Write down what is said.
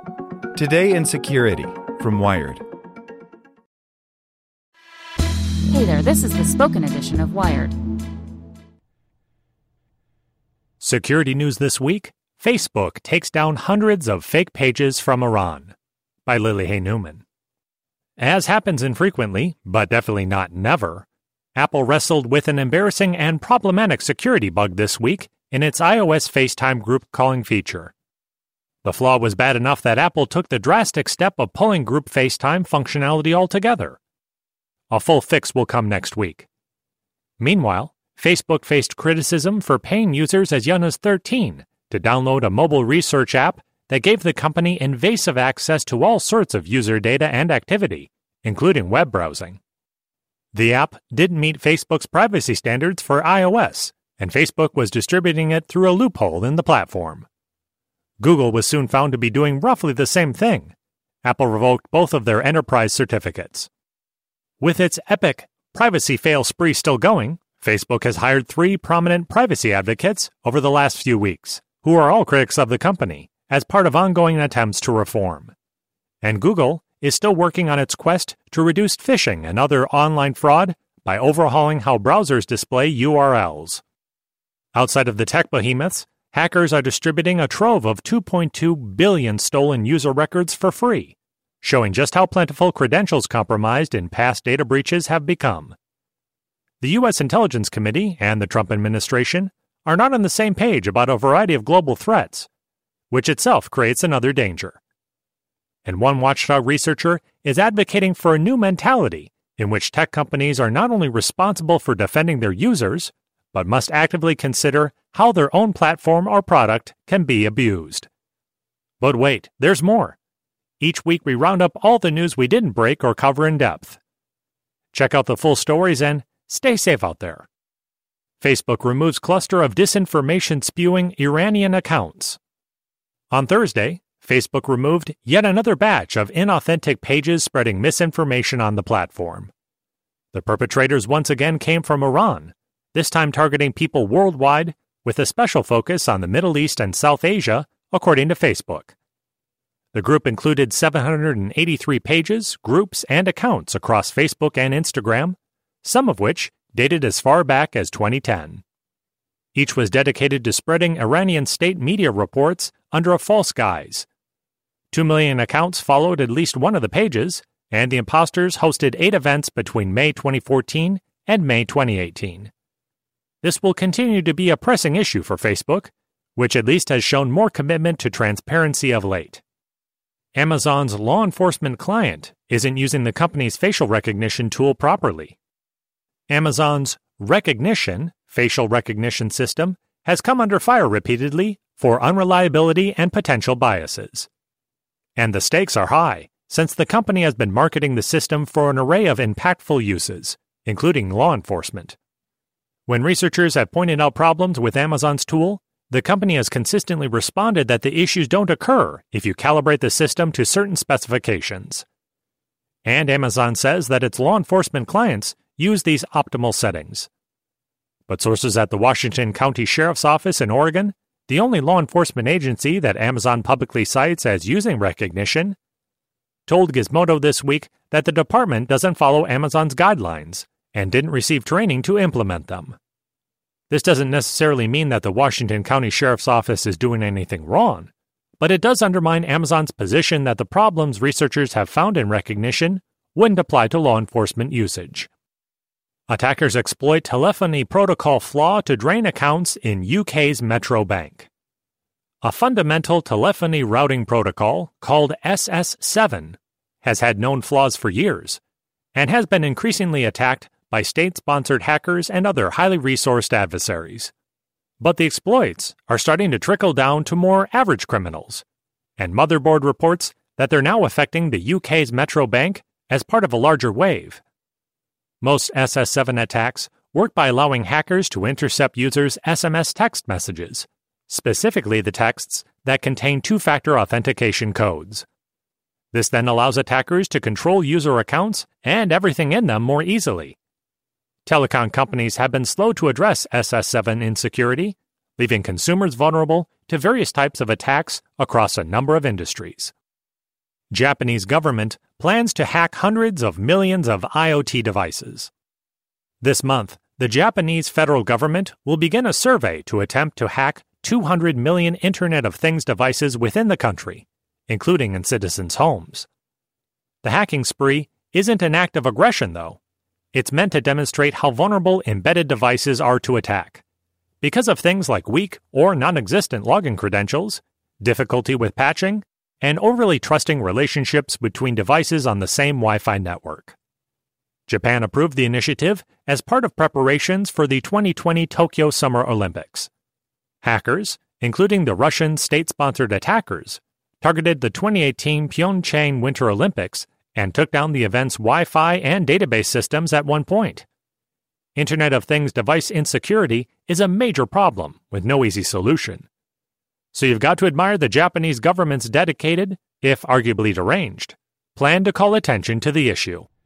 Today in Security from Wired. Hey there, this is the spoken edition of Wired. Security news this week: Facebook takes down hundreds of fake pages from Iran. By Lily Hay Newman. As happens infrequently, but definitely not never, Apple wrestled with an embarrassing and problematic security bug this week in its iOS FaceTime group calling feature. The flaw was bad enough that Apple took the drastic step of pulling group FaceTime functionality altogether. A full fix will come next week. Meanwhile, Facebook faced criticism for paying users as young as 13 to download a mobile research app that gave the company invasive access to all sorts of user data and activity, including web browsing. The app didn't meet Facebook's privacy standards for iOS, and Facebook was distributing it through a loophole in the platform. Google was soon found to be doing roughly the same thing. Apple revoked both of their enterprise certificates. With its epic privacy fail spree still going, Facebook has hired 3 prominent privacy advocates over the last few weeks, who are all critics of the company, as part of ongoing attempts to reform. And Google is still working on its quest to reduce phishing and other online fraud by overhauling how browsers display URLs. Outside of the tech behemoths, hackers are distributing a trove of 2.2 billion stolen user records for free, showing just how plentiful credentials compromised in past data breaches have become. The U.S. Intelligence Committee and the Trump administration are not on the same page about a variety of global threats, which itself creates another danger. And one watchdog researcher is advocating for a new mentality in which tech companies are not only responsible for defending their users, but must actively consider how their own platform or product can be abused. But wait, there's more. Each week we round up all the news we didn't break or cover in depth. Check out the full stories and stay safe out there. Facebook removes cluster of disinformation-spewing Iranian accounts. On Thursday, Facebook removed yet another batch of inauthentic pages spreading misinformation on the platform. The perpetrators once again came from Iran, this time targeting people worldwide with a special focus on the Middle East and South Asia, according to Facebook. The group included 783 pages, groups, and accounts across Facebook and Instagram, some of which dated as far back as 2010. Each was dedicated to spreading Iranian state media reports under a false guise. 2 million accounts followed at least one of the pages, and the imposters hosted 8 events between May 2014 and May 2018. This will continue to be a pressing issue for Facebook, which at least has shown more commitment to transparency of late. Amazon's law enforcement client isn't using the company's facial recognition tool properly. Amazon's Rekognition facial recognition system has come under fire repeatedly for unreliability and potential biases. And the stakes are high, since the company has been marketing the system for an array of impactful uses, including law enforcement. When researchers have pointed out problems with Amazon's tool, the company has consistently responded that the issues don't occur if you calibrate the system to certain specifications. And Amazon says that its law enforcement clients use these optimal settings. But sources at the Washington County Sheriff's Office in Oregon, the only law enforcement agency that Amazon publicly cites as using Rekognition, told Gizmodo this week that the department doesn't follow Amazon's guidelines and didn't receive training to implement them. This doesn't necessarily mean that the Washington County Sheriff's Office is doing anything wrong, but it does undermine Amazon's position that the problems researchers have found in Rekognition wouldn't apply to law enforcement usage. Attackers exploit telephony protocol flaw to drain accounts in UK's Metro Bank. A fundamental telephony routing protocol called SS7 has had known flaws for years and has been increasingly attacked by state-sponsored hackers and other highly resourced adversaries. But the exploits are starting to trickle down to more average criminals, and Motherboard reports that they're now affecting the UK's Metro Bank as part of a larger wave. Most SS7 attacks work by allowing hackers to intercept users' SMS text messages, specifically the texts that contain two-factor authentication codes. This then allows attackers to control user accounts and everything in them more easily. Telecom companies have been slow to address SS7 insecurity, leaving consumers vulnerable to various types of attacks across a number of industries. Japanese government plans to hack hundreds of millions of IoT devices. This month, the Japanese federal government will begin a survey to attempt to hack 200 million Internet of Things devices within the country, including in citizens' homes. The hacking spree isn't an act of aggression, though. It's meant to demonstrate how vulnerable embedded devices are to attack. Because of things like weak or non-existent login credentials, difficulty with patching, and overly trusting relationships between devices on the same Wi-Fi network. Japan approved the initiative as part of preparations for the 2020 Tokyo Summer Olympics. Hackers, including the Russian state-sponsored attackers, targeted the 2018 Pyeongchang Winter Olympics and took down the event's Wi-Fi and database systems at one point. Internet of Things device insecurity is a major problem with no easy solution. So you've got to admire the Japanese government's dedicated, if arguably deranged, plan to call attention to the issue.